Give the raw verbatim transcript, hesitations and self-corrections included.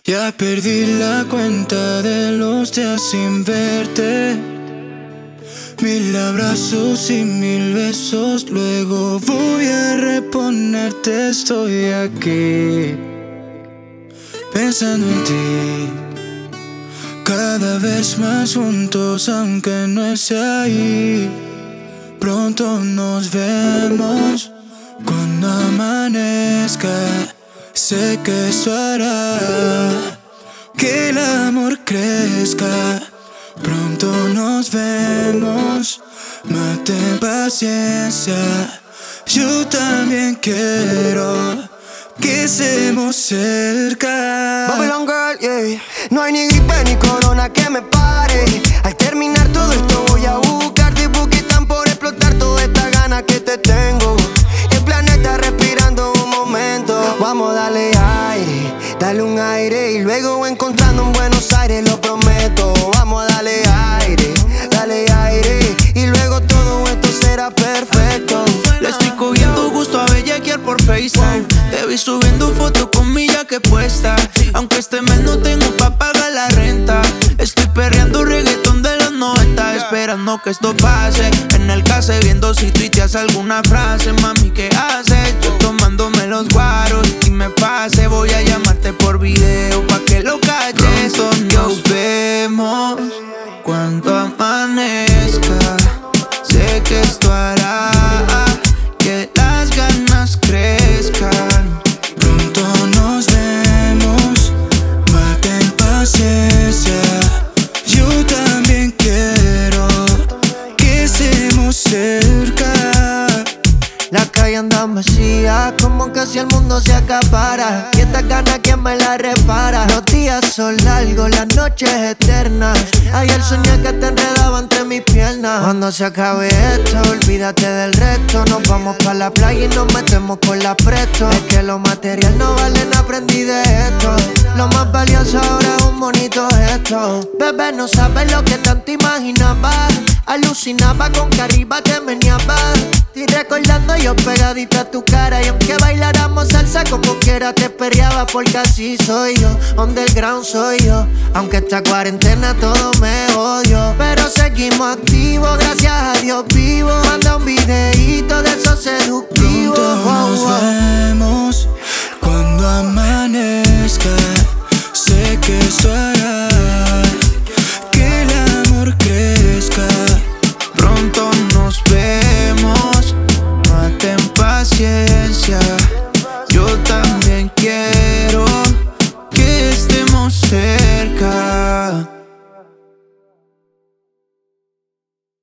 Ya perdí la cuenta de los días sin verte. Mil abrazos y mil besos, luego voy a reponerte. Estoy aquí pensando en ti, cada vez más juntos aunque no esté ahí. Pronto nos vemos cuando amanezca. Sé que eso hará que el amor crezca. Pronto nos vemos, mate paciencia. Yo también quiero que estemos cerca. Babylon Girl, yeah. No hay ni gripe ni corona que me pare. Al terminar todo esto voy a buscarte, porque están por explotar toda esta gana que te tengo. El planeta respirando un momento. Vamos a darle aire, dale un aire, y luego encontrando en Buenos Aires, lo prometo. Vamos a darle aire, dale aire, y luego todo esto será perfecto. Le estoy cogiendo gusto a bellaquear por FaceTime. Te vi subiendo fotos con mi jaque puesta. Aunque este mes no tengo pa' pagar la renta. Estoy perreando reggaetón de los noventa, esperando que esto pase. En el case viendo si tuiteas alguna frase. Mami, ¿qué haces? Yo tomándome los guaros y me pase. Voy a llamarte por video pa' que lo calles. Pronto nos vemos cuando amanezca. Sé que esto hará que las ganas crezcan. Pronto nos vemos, maten paciencia. Yo también quiero que estemos cerca. La calle anda vacía, como que si el mundo se acapara. Y esta gana, ¿quién me la repara? Los días son largos, las noches eternas. Ayer soñé que te enredaba entre mis piernas. Cuando se acabe esto, olvídate del resto. Nos vamos pa' la playa y nos metemos por la presto. Es que lo material no vale nada, aprendí de esto. Lo más valioso ahora es un bonito gesto. Bebé, no sabes lo que tanto imaginaba. Alucinaba con que arriba te meneaba. Y recordando yo pegadita a tu cara. Y aunque bailáramos salsa como quiera te perreaba, porque así soy yo, underground soy yo. Aunque esta cuarentena todo me odio, pero seguimos activos, gracias a Dios vivo. Manda un videíto de esos seductivos. Pronto wow, nos wow. vemos cuando amanezca.